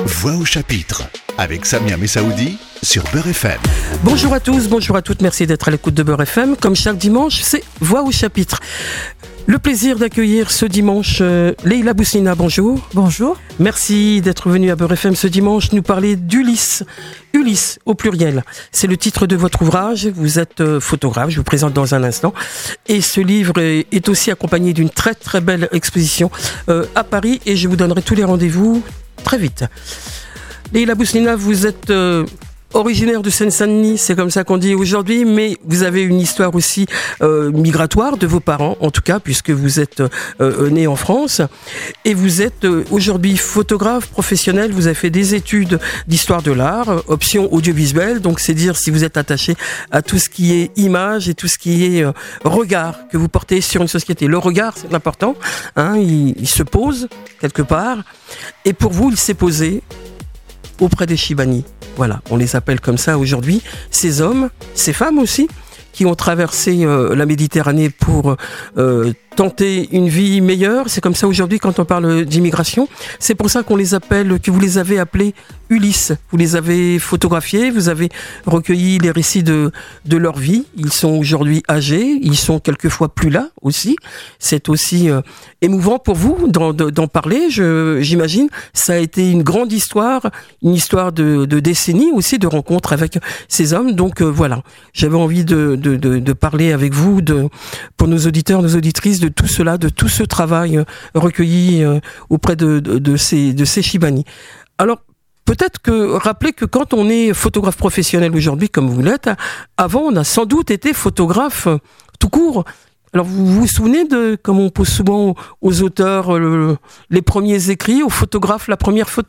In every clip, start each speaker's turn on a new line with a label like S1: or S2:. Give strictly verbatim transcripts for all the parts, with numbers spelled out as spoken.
S1: Voix au chapitre, avec Samia Messaoudi sur Beurre F M.
S2: Bonjour à tous, bonjour à toutes, merci d'être à l'écoute de Beurre F M. Comme chaque dimanche, c'est Voix au chapitre. Le plaisir d'accueillir ce dimanche euh, Leïla Bouslina, bonjour.
S3: Bonjour.
S2: Merci d'être venue à Beurre F M ce dimanche nous parler d'Ulysse. Ulysse au pluriel, c'est le titre de votre ouvrage. Vous êtes euh, photographe, je vous présente dans un instant. Et ce livre est, est aussi accompagné d'une très très belle exposition euh, à Paris et je vous donnerai tous les rendez-vous très vite. Leïla Bouslina, vous êtes euh, originaire de Seine-Saint-Denis, c'est comme ça qu'on dit aujourd'hui, mais vous avez une histoire aussi euh, migratoire de vos parents, en tout cas, puisque vous êtes euh, né en France. Et vous êtes euh, aujourd'hui photographe professionnel, vous avez fait des études d'histoire de l'art, euh, option audiovisuelle, donc c'est dire si vous êtes attaché à tout ce qui est image et tout ce qui est euh, regard que vous portez sur une société. Le regard, c'est important, hein, il, il se pose quelque part, et pour vous, il s'est posé auprès des Chibani. Voilà, on les appelle comme ça aujourd'hui. Ces hommes, ces femmes aussi, qui ont traversé euh, la Méditerranée pour euh, tenter une vie meilleure. C'est comme ça aujourd'hui quand on parle d'immigration. C'est pour ça qu'on les appelle, que vous les avez appelés Ulysse. Vous les avez photographiés, vous avez recueilli les récits de, de leur vie. Ils sont aujourd'hui âgés, ils sont quelquefois plus là aussi. C'est aussi euh, émouvant pour vous d'en, d'en parler, je, j'imagine. Ça a été une grande histoire, une histoire de, de décennies aussi, de rencontres avec ces hommes. Donc euh, voilà, j'avais envie de, de, de, de parler avec vous, de, pour nos auditeurs, nos auditrices, de tout cela, de tout ce travail euh, recueilli euh, auprès de, de, de ces, de ces Chibani. Alors, peut-être que, rappelez que quand on est photographe professionnel aujourd'hui, comme vous l'êtes, avant, on a sans doute été photographe euh, tout court. Alors, vous vous souvenez de, comme on pose souvent aux auteurs euh, les premiers écrits, aux photographes la première photo ?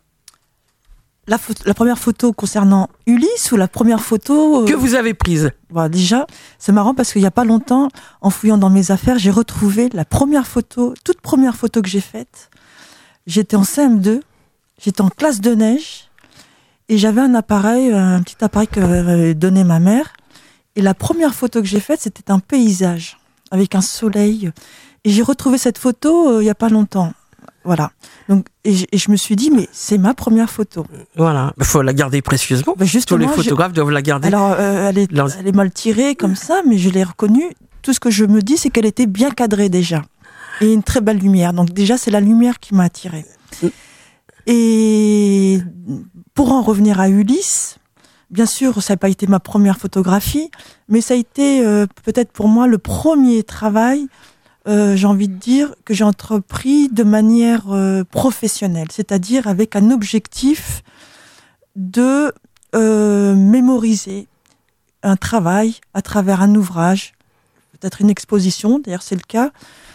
S3: La, photo, la première photo concernant Ulysse ou la première photo... Euh...
S2: Que vous avez prise ?
S3: Bon, déjà, c'est marrant parce qu'il n'y a pas longtemps, en fouillant dans mes affaires, j'ai retrouvé la première photo, toute première photo que j'ai faite. J'étais en C M deux, j'étais en classe de neige et j'avais un appareil, un petit appareil que m'avait donné ma mère. Et la première photo que j'ai faite, c'était un paysage avec un soleil. Et j'ai retrouvé cette photo euh, il n'y a pas longtemps. Voilà. Donc, et je, et je me suis dit, mais c'est ma première photo.
S2: Voilà. Il faut la garder précieusement.
S3: Ben
S2: Tous les photographes doivent la garder.
S3: Alors, euh, elle, est, Lors... elle est mal tirée comme ça, mais je l'ai reconnue. Tout ce que je me dis, c'est qu'elle était bien cadrée déjà. Et une très belle lumière. Donc déjà, c'est la lumière qui m'a attirée. Et pour en revenir à Ulysse, bien sûr, ça n'a pas été ma première photographie, mais ça a été euh, peut-être pour moi le premier travail Euh, j'ai envie de dire que j'ai entrepris de manière euh, professionnelle, c'est-à-dire avec un objectif de euh, mémoriser un travail à travers un ouvrage, peut-être une exposition, d'ailleurs c'est le cas,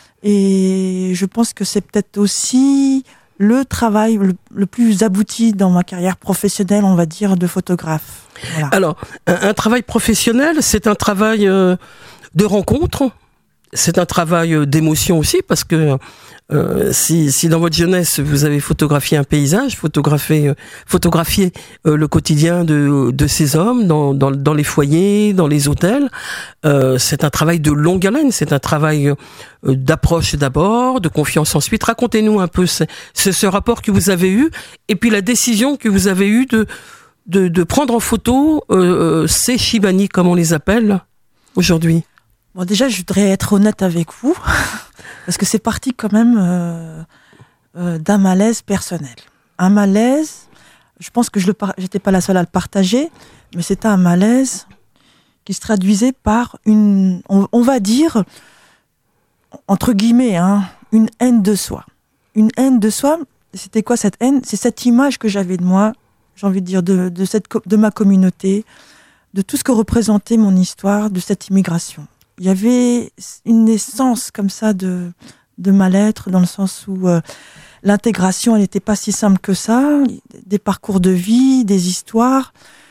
S3: et je pense que c'est peut-être aussi le travail le, le plus abouti dans ma carrière professionnelle, on va dire, de photographe. Voilà.
S2: Alors, un, un travail professionnel, c'est un travail euh, de rencontre. C'est un travail d'émotion aussi parce que euh, si, si dans votre jeunesse vous avez photographié un paysage, photographié, euh, photographié euh, le quotidien de, de ces hommes dans, dans, dans les foyers, dans les hôtels, euh, c'est un travail de longue haleine, c'est un travail euh, d'approche d'abord, de confiance ensuite. Racontez-nous un peu ce, ce, ce rapport que vous avez eu et puis la décision que vous avez eue de, de, de prendre en photo euh, ces Chibani, comme on les appelle aujourd'hui.
S3: Bon, déjà, je voudrais être honnête avec vous, parce que c'est parti quand même euh, euh, d'un malaise personnel. Un malaise, je pense que je le par... j'étais pas la seule à le partager, mais c'était un malaise qui se traduisait par une, on, on va dire, entre guillemets, hein, une haine de soi. Une haine de soi, c'était quoi cette haine ? C'est cette image que j'avais de moi, j'ai envie de dire, de, de, cette, de ma communauté, de tout ce que représentait mon histoire, de cette immigration. Il y avait une naissance comme ça de, de mal-être, dans le sens où euh, l'intégration, elle n'était pas si simple que ça. Des parcours de vie, des histoires,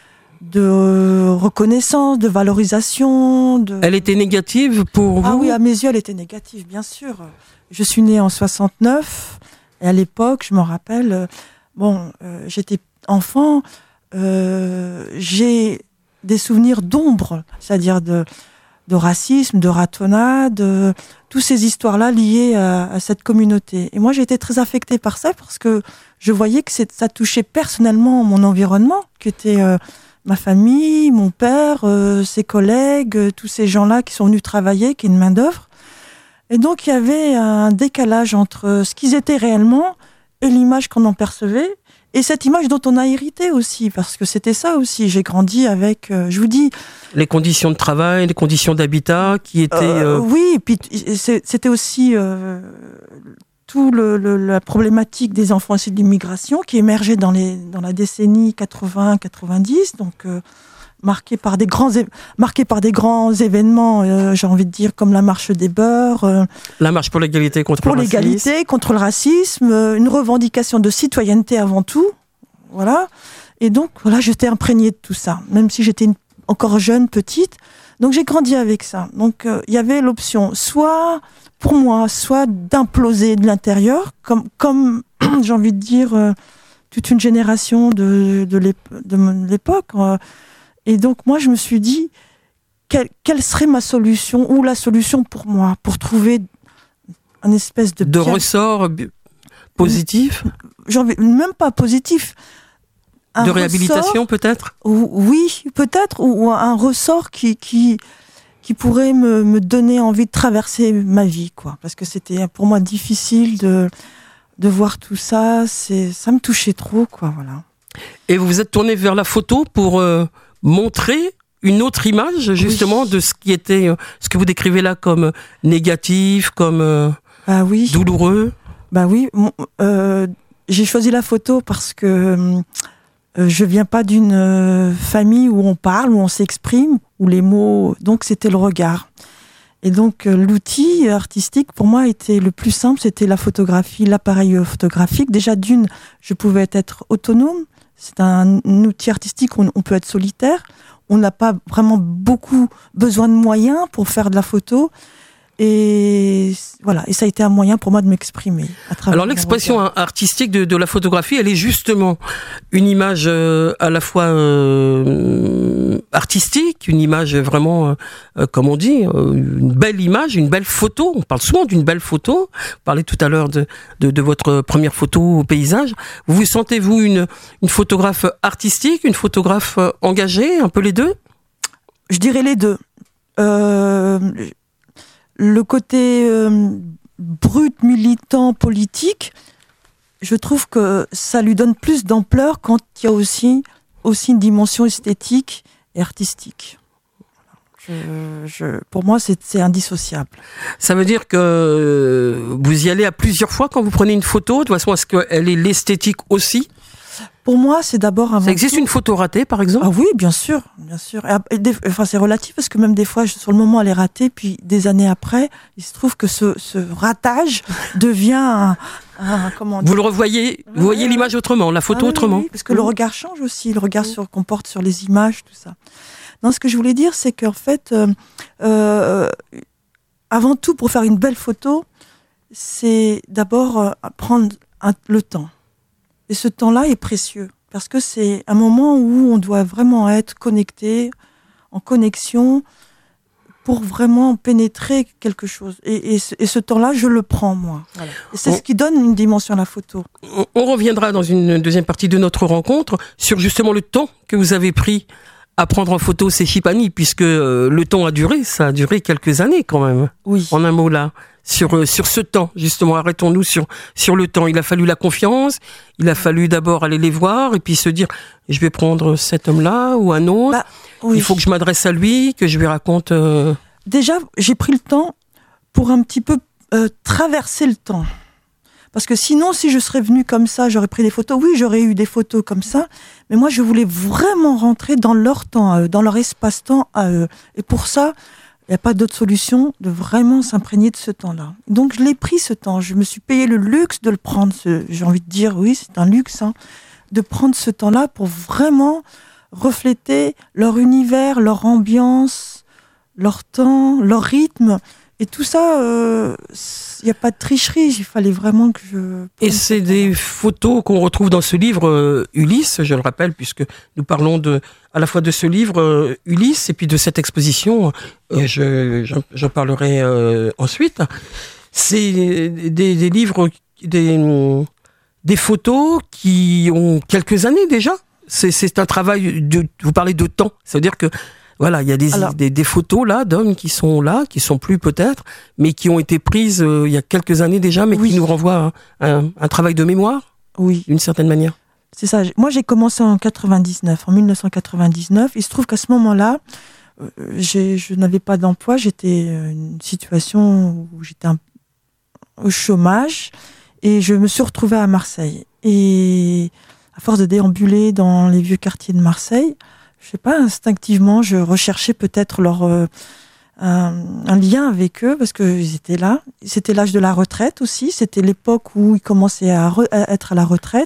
S3: de reconnaissance, de valorisation. De...
S2: Elle était négative pour vous ?
S3: Ah oui, à mes yeux, elle était négative, bien sûr. Je suis née en soixante-neuf, et à l'époque, je m'en rappelle, euh, bon, euh, j'étais enfant, euh, j'ai des souvenirs d'ombre, c'est-à-dire de... de racisme, de ratonnade, de toutes ces histoires-là liées à, à cette communauté. Et moi, j'ai été très affectée par ça parce que je voyais que c'est, ça touchait personnellement mon environnement, qui était euh, ma famille, mon père, euh, ses collègues, euh, tous ces gens-là qui sont venus travailler, qui est une main-d'œuvre. Et donc, il y avait un décalage entre ce qu'ils étaient réellement et l'image qu'on en percevait. Et cette image dont on a hérité aussi, parce que c'était ça aussi. J'ai grandi avec, euh, je vous dis...
S2: Les conditions de travail, les conditions d'habitat qui étaient...
S3: Euh,
S2: euh...
S3: Oui, et puis c'était aussi euh, tout le, le, la problématique des enfants issus de l'immigration qui émergeait dans, les, dans la décennie quatre-vingts quatre-vingt-dix, donc euh, marqué par des grands, marqué par des grands événements, euh, j'ai envie de dire, comme la marche des beurs. Euh,
S2: la marche pour l'égalité contre
S3: pour
S2: le racisme. Pour
S3: l'égalité, contre le racisme, euh, une revendication de citoyenneté avant tout. Voilà. Et donc, voilà, j'étais imprégnée de tout ça, même si j'étais une, encore jeune, petite. Donc, j'ai grandi avec ça. Donc, il euh, y avait l'option, soit, pour moi, soit d'imploser de l'intérieur, comme, comme j'ai envie de dire, euh, toute une génération de, de, l'ép- de l'époque. Euh, et donc, moi, je me suis dit, quelle, quelle serait ma solution, ou la solution pour moi, pour trouver un espèce de...
S2: De
S3: pierre...
S2: ressort positif ?
S3: J'en vais, même pas positif. Un
S2: de réhabilitation
S3: ressort,
S2: peut-être ?
S3: Oui, peut-être, ou, ou un ressort qui, qui, qui pourrait me, me donner envie de traverser ma vie, quoi. Parce que c'était pour moi difficile de, de voir tout ça, c'est, ça me touchait trop, quoi, voilà.
S2: Et vous vous êtes tourné vers la photo pour euh, montrer une autre image, justement, oui. de ce qui était, euh, ce que vous décrivez là comme négatif, comme euh,
S3: bah oui.
S2: douloureux.
S3: Bah oui, euh, j'ai choisi la photo parce que euh, je viens pas d'une euh, famille où on parle, où on s'exprime, où les mots, donc c'était le regard. Et donc euh, l'outil artistique pour moi était le plus simple, c'était la photographie, l'appareil photographique. Déjà d'une, je pouvais être autonome. C'est un, un outil artistique où on, on peut être solitaire. On n'a pas vraiment beaucoup besoin de moyens pour faire de la photo. Et voilà, et ça a été un moyen pour moi de m'exprimer. À travers
S2: Alors l'expression artistique de, de la photographie, elle est justement une image euh, à la fois euh, artistique, une image vraiment, euh, comme on dit, euh, une belle image, une belle photo. On parle souvent d'une belle photo. Vous parlez tout à l'heure de, de, de votre première photo au paysage. Vous vous sentez-vous une, une photographe artistique, une photographe engagée, un peu les deux ?
S3: Je dirais les deux. Euh... Le côté euh, brut, militant, politique, je trouve que ça lui donne plus d'ampleur quand il y a aussi, aussi une dimension esthétique et artistique. Je, je, pour moi, c'est, c'est indissociable.
S2: Ça veut dire que vous y allez à plusieurs fois quand vous prenez une photo, de façon à ce qu'elle ait l'esthétique aussi ?
S3: Pour moi, c'est d'abord avant
S2: Ça existe
S3: tout...
S2: une photo ratée, par exemple ?
S3: Ah oui, bien sûr, bien sûr. Et, et des, enfin, c'est relatif parce que même des fois, je, sur le moment, elle est ratée, puis des années après, il se trouve que ce, ce ratage devient un, un comment dire...
S2: Vous le revoyez, vous voyez l'image autrement, la photo
S3: ah, oui,
S2: autrement.
S3: Oui, parce que oui. Le regard change aussi, le regard sur, qu'on porte sur les images, tout ça. Non, ce que je voulais dire, c'est qu'en fait, euh, euh, avant tout, pour faire une belle photo, c'est d'abord euh, prendre un, le temps. Et ce temps-là est précieux, parce que c'est un moment où on doit vraiment être connecté, en connexion, pour vraiment pénétrer quelque chose. Et, et, ce, et ce temps-là, je le prends, moi. Voilà. Et c'est on, ce qui donne une dimension à la photo.
S2: On, on reviendra dans une deuxième partie de notre rencontre sur justement le temps que vous avez pris à prendre en photo ces Chipani, puisque euh, le temps a duré, ça a duré quelques années quand même.
S3: Oui.
S2: En un mot là. Sur, euh, sur ce temps, justement, arrêtons-nous sur, sur le temps. Il a fallu la confiance, il a fallu d'abord aller les voir et puis se dire, je vais prendre cet homme-là ou un autre, bah, oui. Il faut que je m'adresse à lui, que je lui raconte... Euh...
S3: Déjà, j'ai pris le temps pour un petit peu euh, traverser le temps. Parce que sinon, si je serais venue comme ça, j'aurais pris des photos. Oui, j'aurais eu des photos comme ça, mais moi, je voulais vraiment rentrer dans leur temps à eux, dans leur espace-temps à eux. Et pour ça... il n'y a pas d'autre solution de vraiment s'imprégner de ce temps-là. Donc, je l'ai pris, ce temps. Je me suis payé le luxe de le prendre. Ce, j'ai envie de dire, oui, c'est un luxe, hein, de prendre ce temps-là pour vraiment refléter leur univers, leur ambiance, leur temps, leur rythme, Et tout ça, il euh, n'y a pas de tricherie, il fallait vraiment que je...
S2: Et c'est des photos qu'on retrouve dans ce livre euh, Ulysse, je le rappelle, puisque nous parlons de, à la fois de ce livre euh, Ulysse et puis de cette exposition, euh, je, j'en, j'en parlerai euh, ensuite. C'est des, des livres, des, des photos qui ont quelques années déjà. C'est, c'est un travail, de, vous parlez de temps, ça veut dire que voilà, il y a des, Alors, des, des photos là d'hommes qui sont là, qui sont plus peut-être, mais qui ont été prises euh, il y a quelques années déjà, mais oui. qui nous renvoient à un, un travail de mémoire,
S3: oui,
S2: d'une certaine manière.
S3: C'est ça. Moi, j'ai commencé en quatre-vingt-dix-neuf, en dix-neuf cent quatre-vingt-dix-neuf. Il se trouve qu'à ce moment-là, euh, j'ai, je n'avais pas d'emploi. J'étais une situation où j'étais un, au chômage et je me suis retrouvée à Marseille. Et à force de déambuler dans les vieux quartiers de Marseille, je sais pas, instinctivement, je recherchais peut-être leur euh, un, un lien avec eux parce qu'ils étaient là. C'était l'âge de la retraite aussi. C'était l'époque où ils commençaient à, re, à être à la retraite.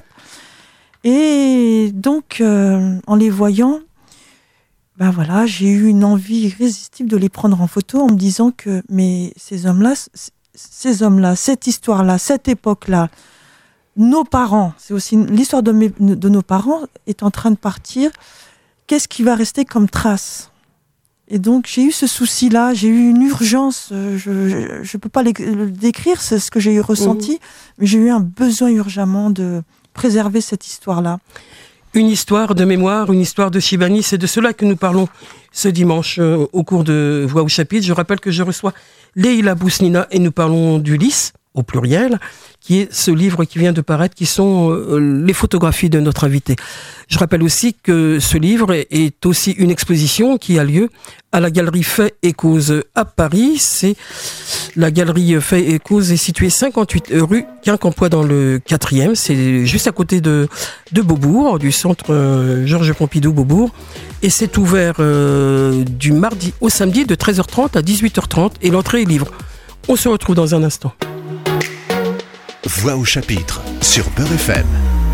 S3: Et donc, euh, en les voyant, ben voilà, j'ai eu une envie irrésistible de les prendre en photo en me disant que mais ces hommes-là, ces hommes-là, cette histoire-là, cette époque-là, nos parents, c'est aussi l'histoire de, mes, de nos parents est en train de partir. Qu'est-ce qui va rester comme trace ? Et donc, j'ai eu ce souci-là, j'ai eu une urgence, je ne peux pas le décrire, c'est ce que j'ai eu ressenti, mmh. mais j'ai eu un besoin urgemment de préserver cette histoire-là.
S2: Une histoire de mémoire, une histoire de Chibani, c'est de cela que nous parlons ce dimanche euh, au cours de Voix au chapitre. Je rappelle que je reçois Leïla Bousnina et nous parlons d'Ulysse, au pluriel, qui est ce livre qui vient de paraître, qui sont euh, les photographies de notre invité. Je rappelle aussi que ce livre est aussi une exposition qui a lieu à la galerie Faits et Causes à Paris. C'est la galerie Faits et Causes est située cinquante-huit rue Quincampoix dans le quatrième. C'est juste à côté de, de Beaubourg, du centre euh, Georges Pompidou Beaubourg. Et c'est ouvert euh, du mardi au samedi de treize heures trente à dix-huit heures trente et l'entrée est libre. On se retrouve dans un instant.
S1: Voix au chapitre sur Beurre F M.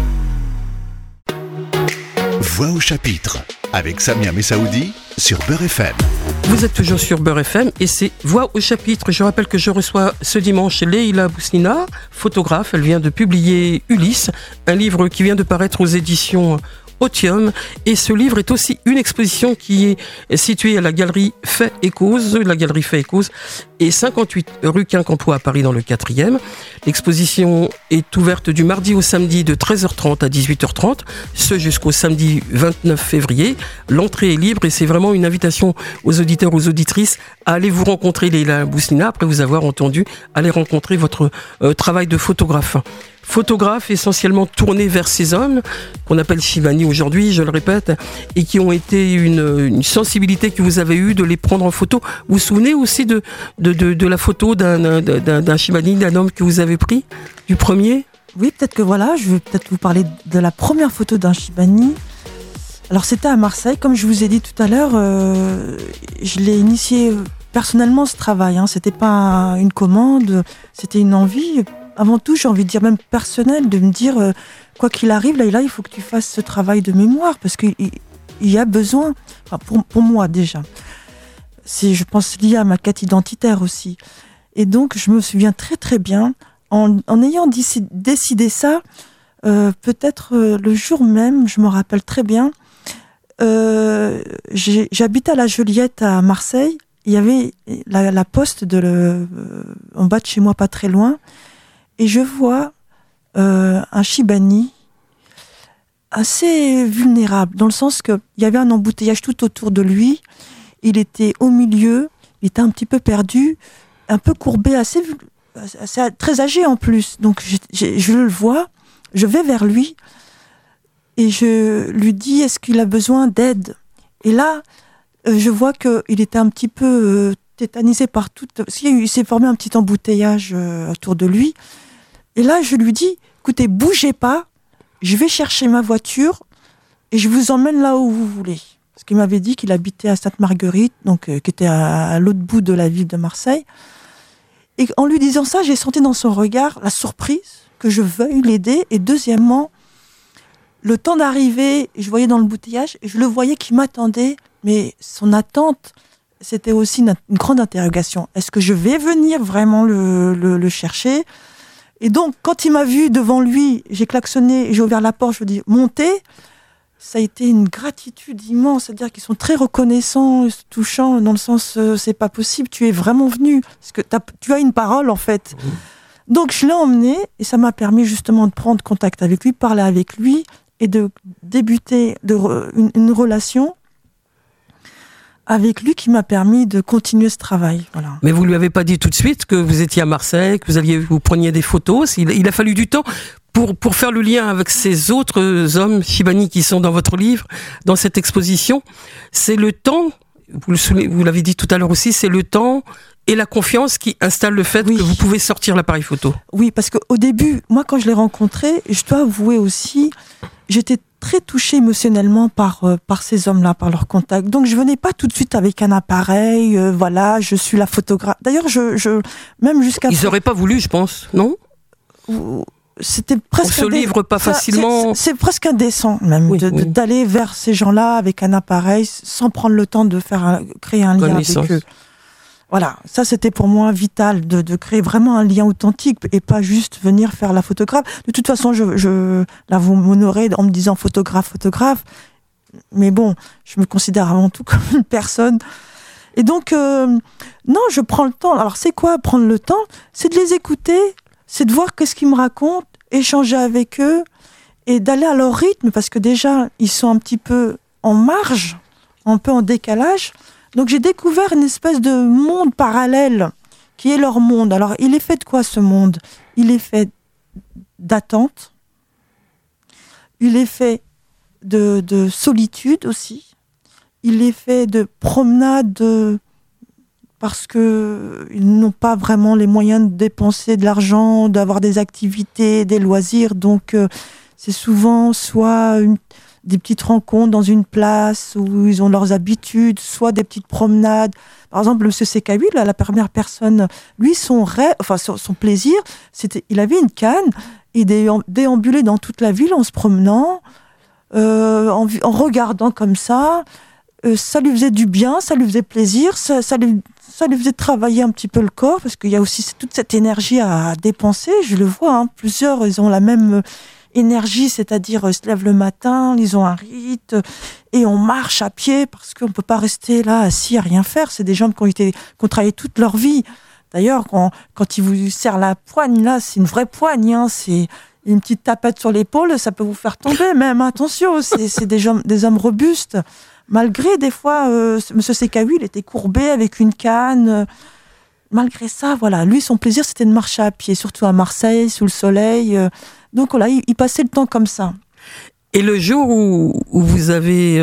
S1: Voix au chapitre avec Samia Messaoudi sur Beurre F M.
S2: Vous êtes toujours sur Beurre F M et c'est Voix au chapitre. Je rappelle que je reçois ce dimanche Leïla Bousnina, photographe. Elle vient de publier Ulysse, un livre qui vient de paraître aux éditions Otium. Et ce livre est aussi une exposition qui est située à la galerie Faits et Causes. La galerie Faits et Causes est cinquante-huit rue Quincampoix à Paris dans le quatrième. L'exposition est ouverte du mardi au samedi de treize heures trente à dix-huit heures trente, ce jusqu'au samedi vingt-neuf février. L'entrée est libre et c'est vraiment une invitation aux auditeurs, aux auditrices à aller vous rencontrer, Leïla Bousnina, après vous avoir entendu, aller rencontrer votre euh, travail de photographe. Photographe essentiellement tourné vers ces hommes qu'on appelle Chibani aujourd'hui, je le répète, et qui ont été une, une sensibilité que vous avez eue de les prendre en photo. Vous vous souvenez aussi de, de, de, de la photo d'un, d'un, d'un Chibani, d'un homme que vous avez pris, du premier ?
S3: Oui, peut-être que voilà, je vais peut-être vous parler de la première photo d'un Chibani. Alors c'était à Marseille, comme je vous ai dit tout à l'heure, euh, je l'ai initié personnellement ce travail, hein. C'était pas une commande, c'était une envie. Avant tout, j'ai envie de dire même personnel, de me dire, euh, quoi qu'il arrive, là, là, il faut que tu fasses ce travail de mémoire, parce qu'il il y a besoin, enfin, pour, pour moi déjà, c'est, je pense, lié à ma quête identitaire aussi. Et donc, je me souviens très très bien, en, en ayant décidé, décidé ça, euh, peut-être euh, le jour même, je me rappelle très bien, euh, j'ai, j'habitais à la Joliette à Marseille, il y avait la, la poste de le, euh, en bas de chez moi, pas très loin, et je vois euh, un Chibani assez vulnérable, dans le sens qu'il y avait un embouteillage tout autour de lui, il était au milieu, il était un petit peu perdu, un peu courbé, assez, assez très âgé en plus. Donc je, je, je le vois, je vais vers lui, et je lui dis, est-ce qu'il a besoin d'aide ? Et là, euh, je vois qu'il était un petit peu euh, tétanisé par tout, parce qu'il s'est formé un petit embouteillage euh, autour de lui. Et là, je lui dis, écoutez, bougez pas, je vais chercher ma voiture et je vous emmène là où vous voulez. Parce qu'il m'avait dit qu'il habitait à Sainte-Marguerite, donc euh, qui était à, à l'autre bout de la ville de Marseille. Et en lui disant ça, j'ai senti dans son regard la surprise que je veuille l'aider. Et deuxièmement, le temps d'arriver, je voyais dans le bouteillage, et je le voyais qui m'attendait, mais son attente, c'était aussi une, une grande interrogation. Est-ce que je vais venir vraiment le, le, le chercher? Et donc, quand il m'a vu devant lui, j'ai klaxonné, j'ai ouvert la porte, je lui ai dit « montez ». Ça a été une gratitude immense, c'est-à-dire qu'ils sont très reconnaissants, touchants, dans le sens euh, c'est pas possible, tu es vraiment venu, parce que t'as, tu as une parole en fait. Mmh. Donc je l'ai emmené et ça m'a permis justement de prendre contact avec lui, parler avec lui et de débuter de re, une, une relation avec lui qui m'a permis de continuer ce travail. Voilà.
S2: Mais vous lui avez pas dit tout de suite que vous étiez à Marseille, que vous alliez vous preniez des photos. Il, il a fallu du temps. Pour, pour faire le lien avec ces autres hommes Shibani qui sont dans votre livre, dans cette exposition, c'est le temps, vous, le, vous l'avez dit tout à l'heure aussi, c'est le temps et la confiance qui installe le fait oui. que vous pouvez sortir l'appareil photo.
S3: Oui, parce qu'au début, moi quand je l'ai rencontré, je dois avouer aussi, j'étais très touchée émotionnellement par, euh, par ces hommes-là, par leur contact. Donc je venais pas tout de suite avec un appareil, euh, voilà, je suis la photographe. D'ailleurs, je, je même jusqu'à...
S2: Ils n'auraient pas voulu, je pense, non ?
S3: Ou... C'était presque
S2: on se indé... livre pas ça, facilement.
S3: C'est, c'est presque indécent même oui, de, oui. d'aller vers ces gens-là avec un appareil sans prendre le temps de faire un, créer un lien avec eux. Voilà, ça c'était pour moi vital de, de créer vraiment un lien authentique et pas juste venir faire la photographe. De toute façon, je, je là vous m'honorez en me disant photographe, photographe, mais bon, je me considère avant tout comme une personne. Et donc euh, non, je prends le temps. Alors c'est quoi prendre le temps ? C'est de les écouter. C'est de voir qu'est-ce qu'ils me racontent, échanger avec eux et d'aller à leur rythme parce que déjà, ils sont un petit peu en marge, un peu en décalage. Donc j'ai découvert une espèce de monde parallèle qui est leur monde. Alors il est fait de quoi ce monde ? Il est fait d'attente, il est fait de, de solitude aussi, il est fait de promenades parce que ils n'ont pas vraiment les moyens de dépenser de l'argent, d'avoir des activités, des loisirs. Donc, euh, c'est souvent soit une, des petites rencontres dans une place où ils ont leurs habitudes, soit des petites promenades. Par exemple, le C C K huit, là, la première personne, lui, son rêve, enfin son, son plaisir, c'était, il avait une canne et déambulait dans toute la ville en se promenant, euh, en, en regardant comme ça. Euh, ça lui faisait du bien, ça lui faisait plaisir, ça, ça lui ça lui faisait travailler un petit peu le corps, parce qu'il y a aussi toute cette énergie à dépenser, je le vois, hein, plusieurs, ils ont la même énergie, c'est-à-dire ils se lèvent le matin, ils ont un rite, et on marche à pied, parce qu'on peut pas rester là assis à rien faire, c'est des gens qui ont, été, qui ont travaillé toute leur vie. D'ailleurs, quand, quand ils vous serrent la poigne, là, c'est une vraie poigne, hein, c'est une petite tapette sur l'épaule, ça peut vous faire tomber même, attention, c'est, c'est des, gens, des hommes robustes. Malgré, des fois, euh, M. C K huit, il était courbé avec une canne. Euh, malgré ça, voilà, lui, son plaisir, c'était de marcher à pied, surtout à Marseille, sous le soleil. Euh, donc, voilà, il, il passait le temps comme ça.
S2: Et le jour où, où vous avez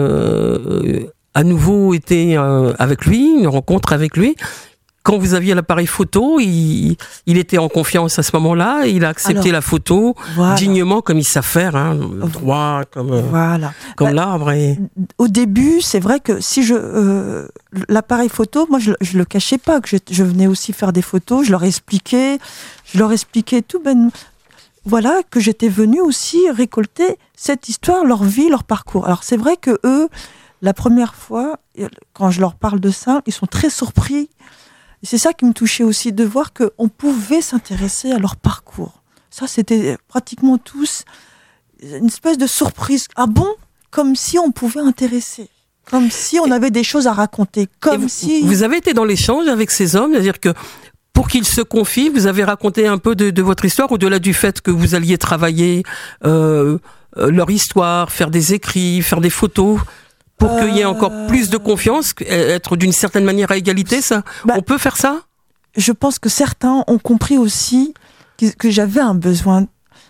S2: euh, à nouveau été euh, avec lui, une rencontre avec lui, quand vous aviez l'appareil photo, il, il était en confiance à ce moment-là, il a accepté Alors, la photo voilà. dignement comme il sait faire, hein, droit comme
S3: voilà.
S2: comme
S3: bah,
S2: l'arbre. Et...
S3: Au début, c'est vrai que si je euh, l'appareil photo, moi je, je le cachais pas, que je, je venais aussi faire des photos, je leur expliquais, je leur expliquais tout ben voilà que j'étais venue aussi récolter cette histoire, leur vie, leur parcours. Alors c'est vrai que eux, la première fois, quand je leur parle de ça, ils sont très surpris. Et c'est ça qui me touchait aussi, de voir qu'on pouvait s'intéresser à leur parcours. Ça, c'était pratiquement tous une espèce de surprise. Ah bon ? Comme si on pouvait intéresser. Comme si on avait des choses à raconter. Comme
S2: vous,
S3: si...
S2: Vous avez été dans l'échange avec ces hommes, c'est-à-dire que pour qu'ils se confient, vous avez raconté un peu de, de votre histoire, au-delà du fait que vous alliez travailler euh, leur histoire, faire des écrits, faire des photos... Pour qu'il y ait encore plus de confiance, être d'une certaine manière à égalité, ça, bah, on peut faire ça ?
S3: Je pense que certains ont compris aussi que, que j'avais un besoin,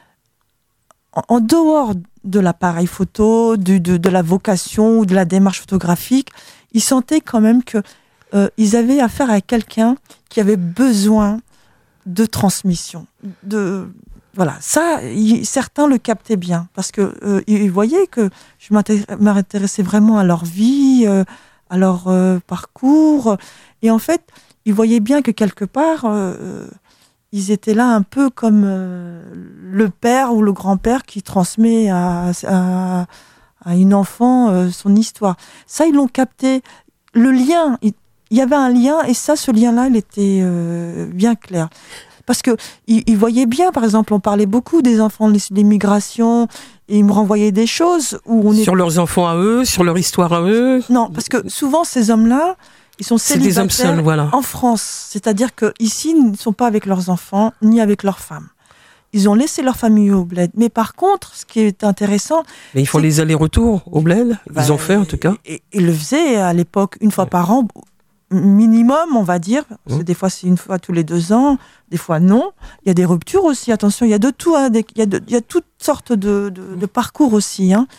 S3: en, en dehors de l'appareil photo, du, de, de la vocation ou de la démarche photographique, ils sentaient quand même que euh, ils avaient affaire à quelqu'un qui avait besoin de transmission, de... Voilà, ça, y, certains le captaient bien, parce que euh, ils voyaient que je m'intéressais vraiment à leur vie, euh, à leur euh, parcours, et en fait, ils voyaient bien que quelque part, euh, ils étaient là un peu comme euh, le père ou le grand-père qui transmet à, à, à une enfant euh, son histoire. Ça, ils l'ont capté. le lien, il, il y avait un lien, et ça, ce lien-là, il était euh, bien clair. Parce que il, il voyait bien, par exemple, on parlait beaucoup des enfants de l'immigration, et ils me renvoyaient des choses où on est...
S2: Sur leurs enfants à eux, sur leur histoire à eux.
S3: Non, parce que souvent, ces hommes-là, ils sont célibataires.
S2: C'est des hommes seuls, voilà.
S3: En France. C'est-à-dire qu'ici, ils ne sont pas avec leurs enfants, ni avec leurs femmes. Ils ont laissé leur famille au bled. Mais par contre, ce qui est intéressant...
S2: Mais ils font les allers-retours au bled. Ils bah, ont fait, en tout cas.
S3: Ils le faisaient à l'époque, une fois ouais. par an, minimum, on va dire. Parce que mmh. des fois, c'est une fois tous les deux ans. Des fois, non. Il y a des ruptures aussi. Attention, il y a de tout. Hein, des, il, y a de, il y a toutes sortes de, de, de parcours aussi. Hein.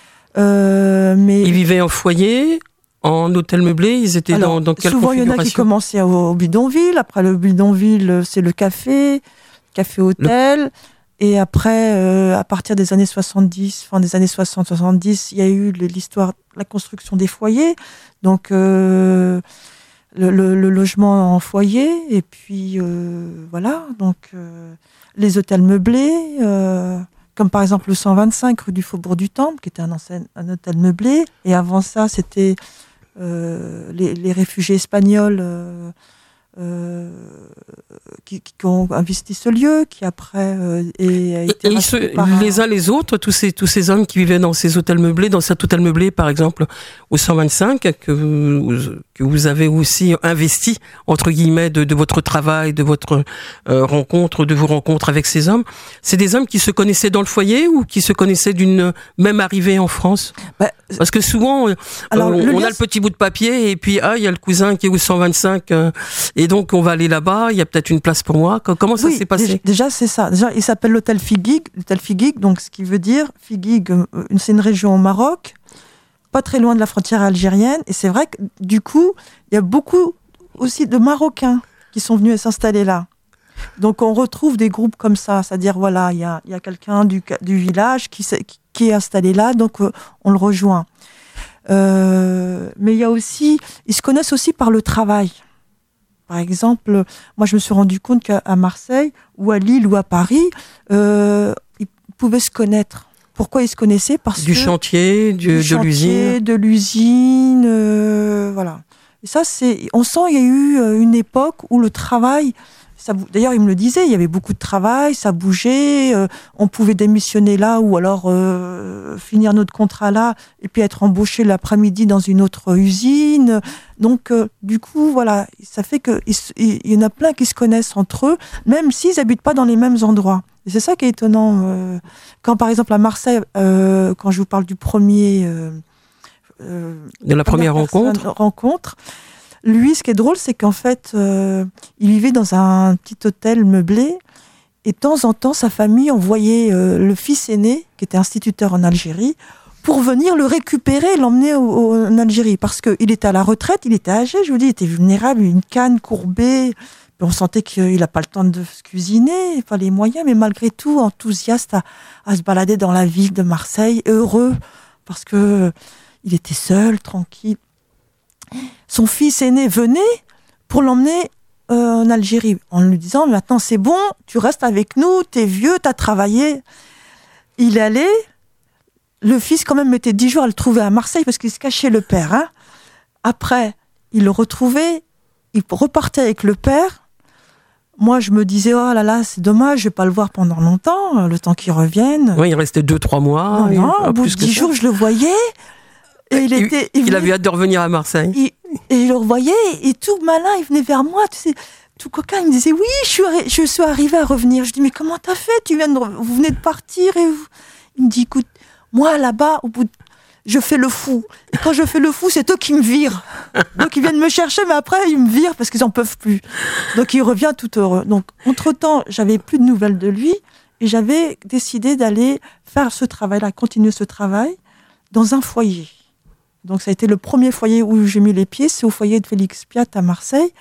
S3: Euh, mais... Ils
S2: vivaient en foyer, en hôtel meublé. Ils étaient Alors, dans, dans quelle
S3: souvent,
S2: configuration?
S3: Il y en a qui commençaient au, au bidonville. Après le bidonville, c'est le café. Café-hôtel, le... et après, euh, à partir des années soixante-dix, fin des années soixante soixante-dix, il y a eu l'histoire, la construction des foyers, donc euh, le, le, le logement en foyer, et puis euh, voilà, donc euh, les hôtels meublés, euh, comme par exemple le cent vingt-cinq rue du Faubourg du Temple, qui était un, ancien, un hôtel meublé, et avant ça, c'était euh, les, les réfugiés espagnols euh, Euh, qui, qui ont investi ce lieu, qui après euh, est, a été
S2: et, et ce, par les uns les autres, tous ces tous ces hommes qui vivaient dans ces hôtels meublés, dans cet hôtel meublé par exemple au cent vingt-cinq que vous, que vous avez aussi investi entre guillemets de, de votre travail, de votre euh, rencontre, de vos rencontres avec ces hommes. C'est des hommes qui se connaissaient dans le foyer ou qui se connaissaient d'une même arrivée en France? bah, Parce que souvent, Alors, euh, on, on a le petit bout de papier et puis ah il y a le cousin qui est au cent vingt-cinq. Euh, Et donc, on va aller là-bas, il y a peut-être une place pour moi. Comment ça
S3: oui,
S2: s'est passé?
S3: Déjà, déjà c'est ça. Déjà, il s'appelle l'hôtel Figuig, l'hôtel Figuig, donc ce qui veut dire, Figuig, c'est une région au Maroc, pas très loin de la frontière algérienne. Et c'est vrai que, du coup, il y a beaucoup aussi de Marocains qui sont venus s'installer là. Donc, on retrouve des groupes comme ça. C'est-à-dire, voilà, il y a, il y a quelqu'un du, du village qui, qui est installé là, donc on le rejoint. Euh, mais il y a aussi, ils se connaissent aussi par le travail. Par exemple, moi je me suis rendu compte qu'à Marseille, ou à Lille, ou à Paris, euh, ils pouvaient se connaître. Pourquoi ils se connaissaient? Parce
S2: du
S3: que
S2: chantier, du,
S3: du
S2: de
S3: chantier,
S2: l'usine.
S3: de l'usine, euh, voilà. Et ça, c'est, on sent qu'il y a eu une époque où le travail, ça, d'ailleurs, il me le disait, il y avait beaucoup de travail, ça bougeait, euh, on pouvait démissionner là ou alors euh, finir notre contrat là et puis être embauché l'après-midi dans une autre usine. Donc, euh, du coup, voilà, ça fait que il, il y en a plein qui se connaissent entre eux, même s'ils habitent pas dans les mêmes endroits. Et c'est ça qui est étonnant. Euh, quand, par exemple, à Marseille, euh, quand je vous parle du premier, euh,
S2: euh, de la première rencontre,
S3: rencontre. Lui, ce qui est drôle, c'est qu'en fait, euh, il vivait dans un petit hôtel meublé et de temps en temps, sa famille envoyait euh, le fils aîné, qui était instituteur en Algérie, pour venir le récupérer et l'emmener au, au, en Algérie. Parce qu'il était à la retraite, il était âgé, je vous dis, il était vulnérable, une canne courbée. On sentait qu'il n'a pas le temps de se cuisiner, pas les moyens, mais malgré tout, enthousiaste à, à se balader dans la ville de Marseille, heureux, parce que il était seul, tranquille. Son fils aîné venait pour l'emmener euh, en Algérie, en lui disant, maintenant c'est bon, tu restes avec nous, t'es vieux, t'as travaillé. Il allait, le fils quand même mettait dix jours à le trouver à Marseille, parce qu'il se cachait le père. Hein. Après, il le retrouvait, il repartait avec le père. Moi, je me disais, oh là là, c'est dommage, je vais pas le voir pendant longtemps, le temps qu'il revienne.
S2: Oui, il restait deux, trois mois.
S3: Non, non, au bout de dix jours, je le voyais. Et il, était,
S2: il, il venait, avait hâte de revenir à Marseille.
S3: Il, et je le revoyais, et tout malin, il venait vers moi, tu sais, tout coquin, il me disait, oui, je suis, je suis arrivé à revenir. Je dis, mais comment t'as fait? Tu viens de, vous venez de partir et vous... Il me dit, écoute, moi là-bas, au bout de... je fais le fou. Et quand je fais le fou, c'est eux qui me virent. Donc ils viennent me chercher, mais après, ils me virent parce qu'ils en peuvent plus. Donc il revient tout heureux. Donc, entre-temps, j'avais plus de nouvelles de lui, et j'avais décidé d'aller faire ce travail-là, continuer ce travail, dans un foyer. Donc ça a été le premier foyer où j'ai mis les pieds, c'est au foyer de Félix Piat à Marseille.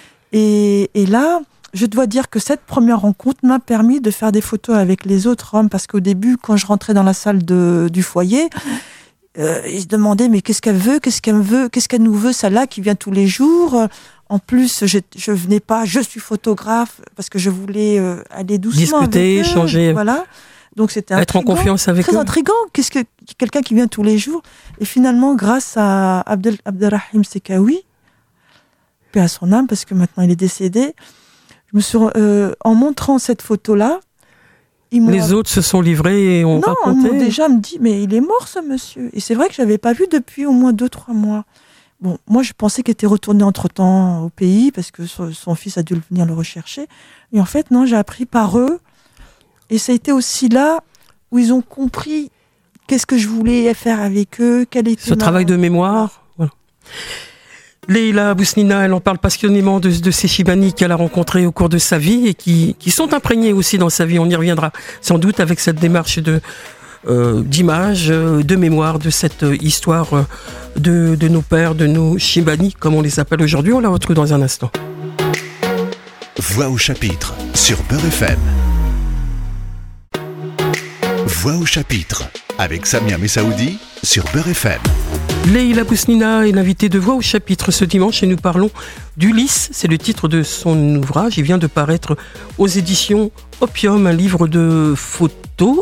S3: Et, et là, je dois dire que cette première rencontre m'a permis de faire des photos avec les autres hommes, parce qu'au début, quand je rentrais dans la salle de, du foyer, euh, ils se demandaient, mais qu'est-ce qu'elle veut, qu'est-ce qu'elle veut, qu'est-ce qu'elle nous veut, celle-là qui vient tous les jours. En plus, je, je venais pas, je suis photographe, parce que je voulais euh, aller doucement
S2: discuter,
S3: avec eux,
S2: échanger.
S3: Voilà. Donc c'était
S2: être en confiance avec
S3: très
S2: eux.
S3: intriguant. Qu'est-ce que quelqu'un qui vient tous les jours et finalement grâce à Abdel Abderrahim Sekaoui, paix à son âme parce que maintenant il est décédé, je me suis euh, en montrant cette photo là,
S2: les autres se sont livrés et ont
S3: non,
S2: raconté.
S3: Non, déjà me dit mais il est mort ce monsieur. Et c'est vrai que je l'avais pas vu depuis au moins deux trois mois. Bon, moi je pensais qu'il était retourné entre-temps au pays parce que son, son fils a dû venir le rechercher. Et en fait non, j'ai appris par eux. Et ça a été aussi là où ils ont compris qu'est-ce que je voulais faire avec eux, quel était
S2: ce ma... travail de mémoire. Voilà. Leïla Bousnina, elle en parle passionnément de, de ces Chibani qu'elle a rencontrés au cours de sa vie et qui, qui sont imprégnés aussi dans sa vie. On y reviendra sans doute avec cette démarche de, euh, d'image, de mémoire de cette histoire de, de nos pères, de nos Chibani, comme on les appelle aujourd'hui. On la retrouve dans un instant.
S1: Voix au chapitre sur Beurre F M. Voix au chapitre avec Samia Messaoudi sur Beurre F M.
S2: Leïla Bousnina est l'invitée de Voix au chapitre ce dimanche et nous parlons d'Ulysse. C'est le titre de son ouvrage. Il vient de paraître aux éditions Opium, un livre de photos.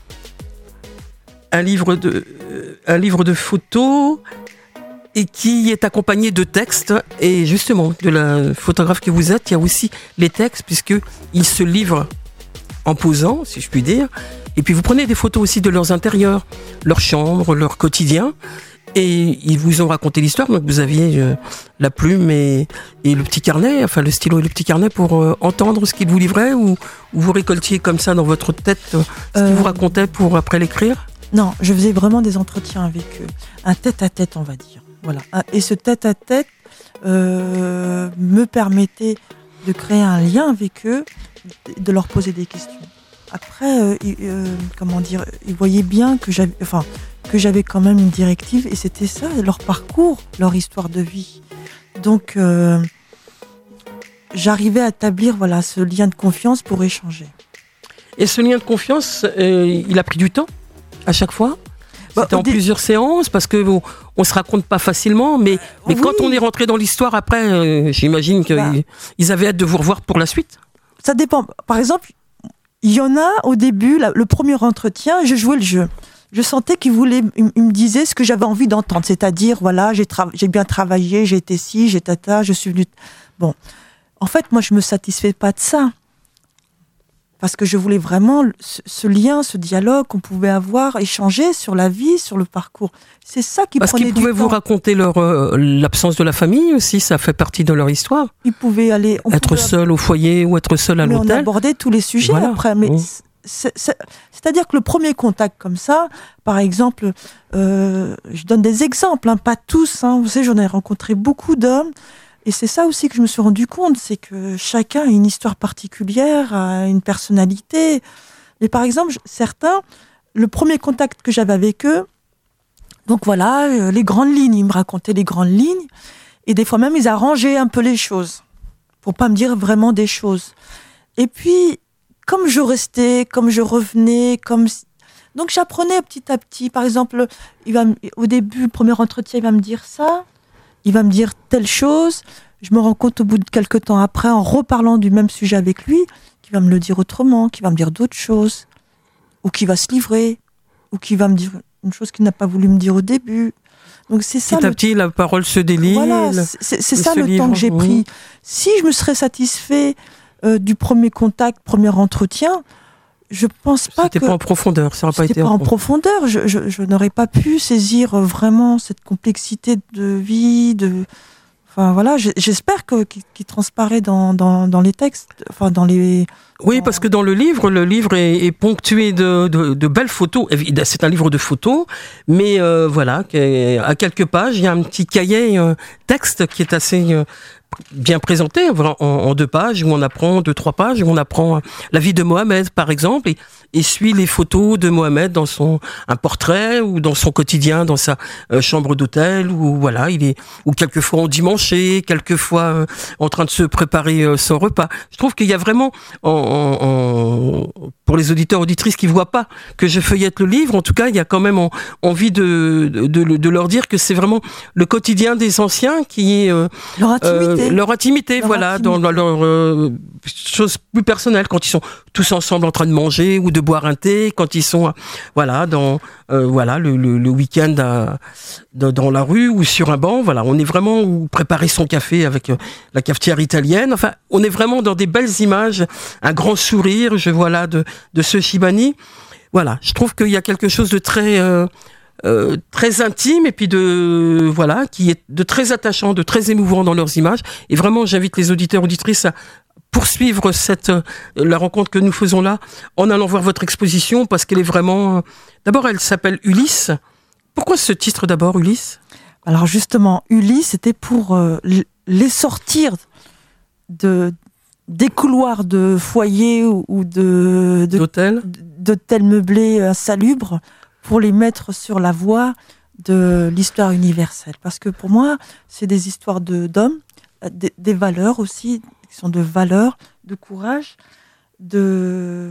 S2: Un livre de, un livre de photos et qui est accompagné de textes. Et justement, de la photographe que vous êtes, il y a aussi les textes puisqu'ils se livrent en posant, si je puis dire. Et puis vous prenez des photos aussi de leurs intérieurs, leur chambre, leur quotidien. Et ils vous ont raconté l'histoire, donc vous aviez euh, la plume et, et le petit carnet, enfin le stylo et le petit carnet pour euh, entendre ce qu'ils vous livraient ou, ou vous récoltiez comme ça dans votre tête euh, ce euh, qu'ils vous racontaient pour après l'écrire?
S3: Non, je faisais vraiment des entretiens avec eux, un tête-à-tête on va dire. Voilà. Et ce tête-à-tête euh, me permettait de créer un lien avec eux, de leur poser des questions. Après, euh, euh, comment dire, ils voyaient bien que j'avais, enfin, que j'avais quand même une directive et c'était ça, leur parcours, leur histoire de vie. Donc, euh, j'arrivais à établir voilà, ce lien de confiance pour échanger.
S2: Et ce lien de confiance, euh, il a pris du temps à chaque fois? C'était bah, en dé... plusieurs séances parce que bon, on se raconte pas facilement, mais, mais oui. Quand on est rentré dans l'histoire après, euh, j'imagine qu'ils bah. ils avaient hâte de vous revoir pour la suite.
S3: Ça dépend. Par exemple, il y en a au début, là, le premier entretien, je jouais le jeu. Je sentais qu'ils voulaient, ils me disaient ce que j'avais envie d'entendre, c'est-à-dire voilà, j'ai, tra- j'ai bien travaillé, j'ai été ci, j'ai tata, je suis venue. Bon, en fait, moi, je me satisfais pas de ça. Parce que je voulais vraiment ce, ce lien, ce dialogue qu'on pouvait avoir, échanger sur la vie, sur le parcours. C'est ça qui
S2: Parce
S3: prenait
S2: qu'ils
S3: du temps.
S2: pouvaient vous raconter leur, euh, l'absence de la famille aussi, ça fait partie de leur histoire.
S3: Ils pouvaient aller... On
S2: être
S3: pouvait...
S2: seul au foyer ou être seul à
S3: mais
S2: l'hôtel.
S3: On abordait tous les sujets voilà. après. Mais mmh. c'est, c'est, c'est-à-dire que le premier contact comme ça, par exemple, euh, je donne des exemples, hein, pas tous, hein, vous savez, j'en ai rencontré beaucoup d'hommes. Et c'est ça aussi que je me suis rendu compte, c'est que chacun a une histoire particulière, a une personnalité. Et par exemple, certains, le premier contact que j'avais avec eux, donc voilà, les grandes lignes, ils me racontaient les grandes lignes, et des fois même ils arrangeaient un peu les choses, pour pas me dire vraiment des choses. Et puis, comme je restais, comme je revenais, comme... Donc j'apprenais petit à petit. Par exemple, il va, au début, le premier entretien, il va me dire ça. Il va me dire telle chose, je me rends compte au bout de quelques temps après, en reparlant du même sujet avec lui, qu'il va me le dire autrement, qu'il va me dire d'autres choses, ou qu'il va se livrer, ou qu'il va me dire une chose qu'il n'a pas voulu me dire au début. Donc c'est ça.
S2: Petit à petit, la parole se délie.
S3: Voilà, c'est, c'est ça le livre. temps que j'ai pris. Mmh. Si je me serais satisfait euh, du premier contact, premier entretien, je pense pas
S2: C'était
S3: que...
S2: pas en profondeur, ça n'aurait pas été
S3: pas
S2: en,
S3: en profondeur. Je, je, je n'aurais pas pu saisir vraiment cette complexité de vie, de... Enfin voilà, j'espère que qui, qui transparaît dans, dans dans les textes, enfin dans les.
S2: Oui,
S3: dans...
S2: parce que dans le livre, le livre est, est ponctué de, de de belles photos. C'est un livre de photos, mais euh, voilà, à quelques pages, il y a un petit cahier euh, texte qui est assez euh, bien présenté en, en deux pages où on apprend deux trois pages où on apprend la vie de Mohamed par exemple et, et suit les photos de Mohamed dans son un portrait ou dans son quotidien dans sa euh, chambre d'hôtel ou voilà il est ou quelquefois en dimanche quelquefois euh, en train de se préparer euh, son repas. Je trouve qu'il y a vraiment en, en, en, pour les auditeurs auditrices qui voient pas que je feuillette le livre, en tout cas il y a quand même en, envie de, de de de leur dire que c'est vraiment le quotidien des anciens qui est euh,
S3: leur intimité. intimité.
S2: Leur intimité,
S3: leur
S2: voilà,
S3: intimité.
S2: dans leurs euh, choses plus personnelles, quand ils sont tous ensemble en train de manger ou de boire un thé, quand ils sont, voilà, dans, euh, voilà, le, le, le week-end à, dans, dans la rue ou sur un banc, voilà, on est vraiment, ou préparer son café avec euh, la cafetière italienne, enfin, on est vraiment dans des belles images, un grand sourire, je vois là, de, de ce Sibani. Voilà, je trouve qu'il y a quelque chose de très... Euh, Euh, très intime et puis de voilà qui est de très attachant, de très émouvant dans leurs images. Et vraiment, j'invite les auditeurs auditrices à poursuivre cette euh, la rencontre que nous faisons là en allant voir votre exposition parce qu'elle est vraiment. D'abord, elle s'appelle Ulysse. Pourquoi ce titre d'abord, Ulysse ?
S3: Alors justement, Ulysse, c'était pour euh, les sortir de des couloirs de foyers ou, ou de
S2: d'hôtels,
S3: d'hôtels meublés insalubres, pour les mettre sur la voie de l'histoire universelle. Parce que pour moi, c'est des histoires de, d'hommes, des, des valeurs aussi, qui sont de valeurs, de courage, de,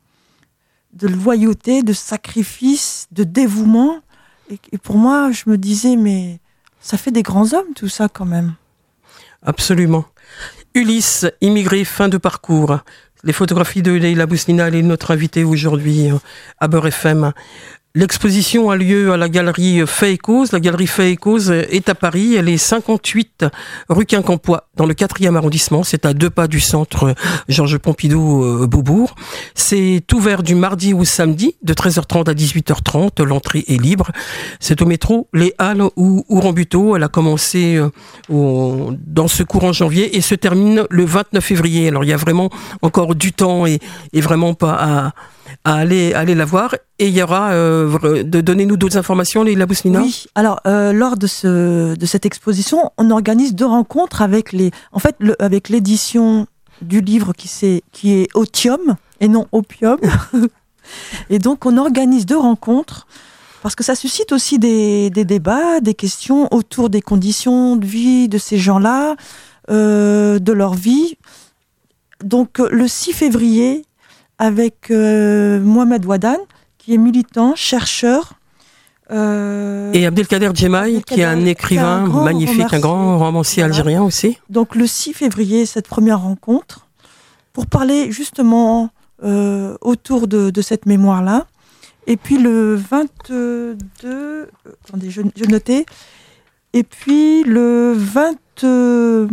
S3: de loyauté, de sacrifice, de dévouement. Et, et pour moi, je me disais, mais ça fait des grands hommes tout ça quand même.
S2: Absolument. Ulysse, immigré, fin de parcours. Les photographies de Leïla Bouslina, elle est notre invitée aujourd'hui à Beurre F M. L'exposition a lieu à la galerie Fait et Cause. La galerie Fait et Cause est à Paris. Elle est cinquante-huit rue Quincampoix, dans le quatrième arrondissement. C'est à deux pas du centre Georges Pompidou euh, Beaubourg. C'est ouvert du mardi au samedi, de treize heures trente à dix-huit heures trente. L'entrée est libre. C'est au métro Les Halles ou, ou Rambuteau. Elle a commencé euh, au, dans ce courant janvier et se termine le vingt-neuf février. Alors il y a vraiment encore du temps et, et vraiment pas à... à aller, aller la voir. Et il y aura, euh, de donnez-nous d'autres informations, Leïla Bouslina.
S3: Oui, alors euh, lors de, ce, de cette exposition, on organise deux rencontres avec les, en fait, le, avec l'édition du livre qui, c'est, qui est Otium et non Opium. Et donc on organise deux rencontres parce que ça suscite aussi des, des débats, des questions autour des conditions de vie de ces gens-là, euh, de leur vie. Donc le six février, avec euh, Mohamed Ouadan, qui est militant, chercheur. Euh,
S2: et Abdelkader Djemaï,
S3: Abdelkader,
S2: qui est un écrivain
S3: un
S2: magnifique, romancier, un grand romancier voilà. algérien aussi.
S3: Donc le six février, cette première rencontre, pour parler justement euh, autour de, de cette mémoire-là. Et puis le vingt-deux... Euh, attendez, je, je notais. Et puis le vingt... Euh,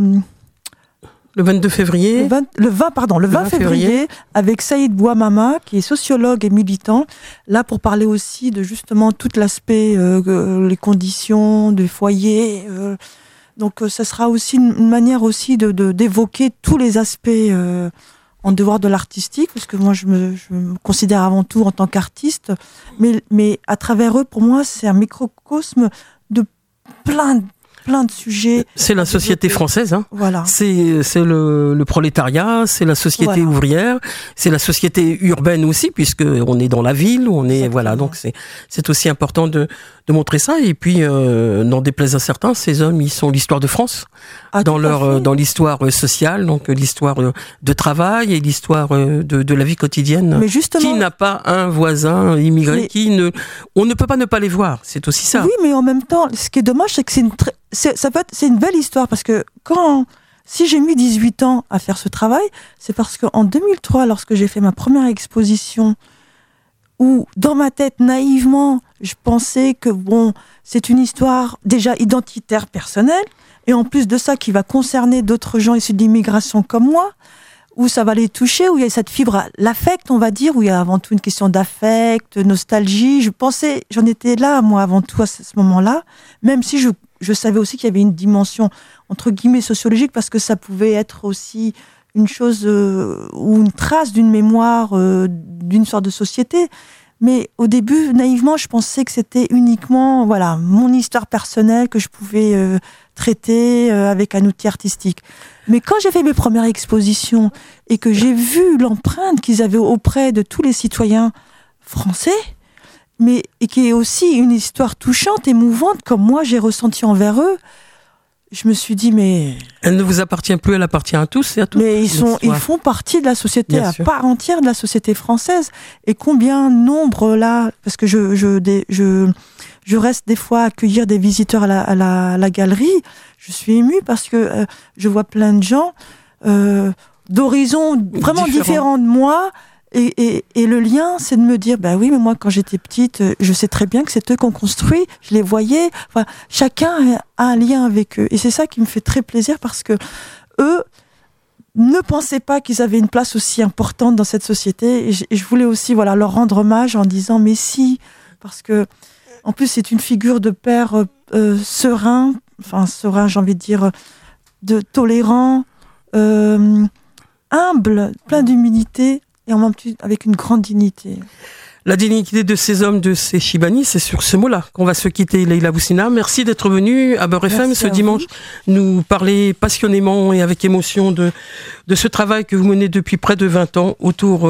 S2: Le vingt-deux février.
S3: Le vingt, le vingt, pardon, le vingt, le vingt février, février, avec Saïd Bouamama, qui est sociologue et militant, là pour parler aussi de justement tout l'aspect, euh, les conditions des foyers. Euh, donc, euh, ça sera aussi une, une manière aussi de, de d'évoquer tous les aspects euh, en dehors de l'artistique, parce que moi, je me, je me considère avant tout en tant qu'artiste, mais, mais à travers eux, pour moi, c'est un microcosme de plein de plein de sujets.
S2: C'est la société française, hein.
S3: Voilà.
S2: C'est, c'est le, le prolétariat, c'est la société voilà. ouvrière, c'est la société urbaine aussi, puisque on est dans la ville, on est, Exactement. Voilà, donc c'est, c'est aussi important de, de montrer ça. Et puis, euh, n'en déplaise à certains, ces hommes, ils sont l'histoire de France, ah, dans leur, dans l'histoire sociale, donc l'histoire de travail et l'histoire de, de la vie quotidienne.
S3: Mais justement.
S2: Qui n'a pas un voisin immigré,
S3: mais,
S2: qui ne, on ne peut pas ne pas les voir. C'est aussi ça.
S3: Oui, mais en même temps, ce qui est dommage, c'est que c'est une très, C'est, ça peut être, c'est une belle histoire parce que quand, si j'ai mis dix-huit ans à faire ce travail, c'est parce qu'en deux mille trois, lorsque j'ai fait ma première exposition, où dans ma tête, naïvement, je pensais que bon, c'est une histoire déjà identitaire personnelle, et en plus de ça, qui va concerner d'autres gens issus de l'immigration comme moi, où ça va les toucher, où il y a cette fibre, l'affect, on va dire, où il y a avant tout une question d'affect, nostalgie. Je pensais, j'en étais là, moi, avant tout, à ce moment-là, même si je Je savais aussi qu'il y avait une dimension, entre guillemets, sociologique, parce que ça pouvait être aussi une chose euh, ou une trace d'une mémoire euh, d'une sorte de société. Mais au début, naïvement, je pensais que c'était uniquement voilà, mon histoire personnelle que je pouvais euh, traiter euh, avec un outil artistique. Mais quand j'ai fait mes premières expositions et que j'ai vu l'empreinte qu'ils avaient auprès de tous les citoyens français, mais et qui est aussi une histoire touchante, émouvante, comme moi j'ai ressenti envers eux, je me suis dit, mais...
S2: Elle ne vous appartient plus, elle appartient à tous et à toutes.
S3: Mais ils, sont, ils font partie de la société, Bien à sûr. part entière de la société française. Et combien nombre là, parce que je, je, je, je reste des fois à accueillir des visiteurs à la, à la, à la galerie, je suis émue parce que euh, je vois plein de gens euh, d'horizons vraiment
S2: Différent.
S3: différents de moi. Et, et, et le lien, c'est de me dire, bah oui, mais moi, quand j'étais petite, je sais très bien que c'est eux qui ont construit, je les voyais. Enfin, chacun a un lien avec eux. Et c'est ça qui me fait très plaisir parce que eux ne pensaient pas qu'ils avaient une place aussi importante dans cette société. Et je, et je voulais aussi, voilà, leur rendre hommage en disant, mais si, parce que, en plus, c'est une figure de père euh, serein, enfin, serein, j'ai envie de dire, de tolérant, euh, humble, plein d'humilité. Et en même temps, avec une grande dignité.
S2: La dignité de ces hommes, de ces Chibani, c'est sur ce mot-là qu'on va se quitter, Leïla Boussina. Merci d'être venue à Beurre F M ce dimanche, nous parler passionnément et avec émotion de, de ce travail que vous menez depuis près de vingt ans autour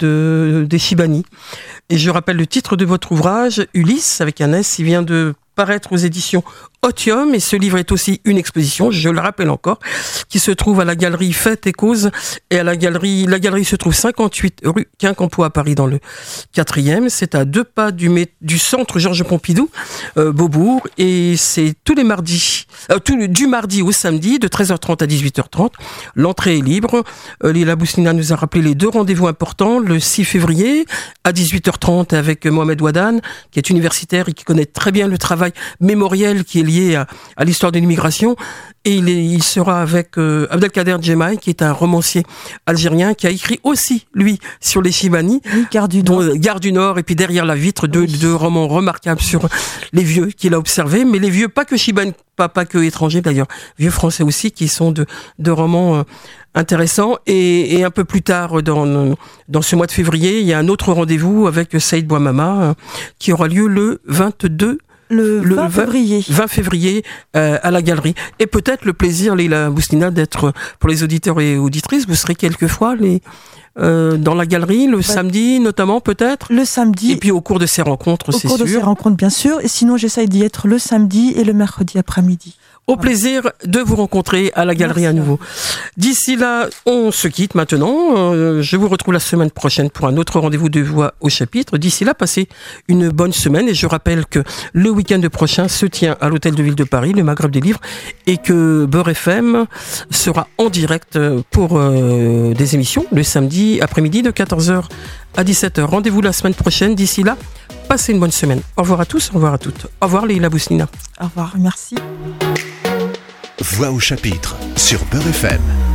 S2: de, des Chibani. Et je rappelle le titre de votre ouvrage, Ulysse, avec un S, il vient de paraître aux éditions Otium, et ce livre est aussi une exposition, je le rappelle encore, qui se trouve à la galerie Fête et Cause, et à la galerie, la galerie se trouve cinquante-huit rue Quincampoix à Paris dans le quatrième, c'est à deux pas du, du centre Georges Pompidou, euh, Beaubourg, et c'est tous les mardis, euh, tout, du mardi au samedi, de treize heures trente à dix-huit heures trente, l'entrée est libre. euh, Leïla Boussina nous a rappelé les deux rendez-vous importants, le six février à dix-huit heures trente avec Mohamed Ouadan, qui est universitaire et qui connaît très bien le travail mémoriel qui est lié à, à l'histoire de l'immigration, et il, est, il sera avec euh, Abdelkader Djemaï, qui est un romancier algérien qui a écrit aussi, lui, sur les Chibani,
S3: oui, Gare du Nord.
S2: dont Gare du Nord et puis Derrière la vitre, deux, oui. deux romans remarquables sur les vieux qu'il a observés, mais les vieux, pas que Chibani, pas, pas que étrangers d'ailleurs, vieux français aussi, qui sont de, de romans euh, intéressants. Et, et un peu plus tard, dans, dans ce mois de février, il y a un autre rendez-vous avec Saïd Bouamama, euh, qui aura lieu le vingt-deux
S3: Le, le vingt février,
S2: vingt février euh, à la galerie. Et peut-être le plaisir, Leïla Boussina, d'être, pour les auditeurs et auditrices, vous serez quelquefois les, euh, dans la galerie, le bah, samedi notamment peut-être.
S3: Le samedi.
S2: Et puis au cours de ces rencontres, c'est sûr.
S3: Au cours de ces rencontres, bien sûr. Et sinon, j'essaye d'y être le samedi et le mercredi après-midi.
S2: Au voilà. plaisir de vous rencontrer à la galerie. Merci à nouveau. D'ici là, on se quitte maintenant. Euh, je vous retrouve la semaine prochaine pour un autre rendez-vous de Voix au chapitre. D'ici là, passez une bonne semaine. Et je rappelle que le week-end prochain se tient à l'Hôtel de Ville de Paris, le Maghreb des livres, et que Beurre F M sera en direct pour euh, des émissions le samedi après-midi de quatorze heures à dix-sept heures. Rendez-vous la semaine prochaine. D'ici là, passez une bonne semaine. Au revoir à tous, au revoir à toutes. Au revoir Leïla Boussina.
S3: Au revoir, merci.
S1: Voix au chapitre sur Beurre F M.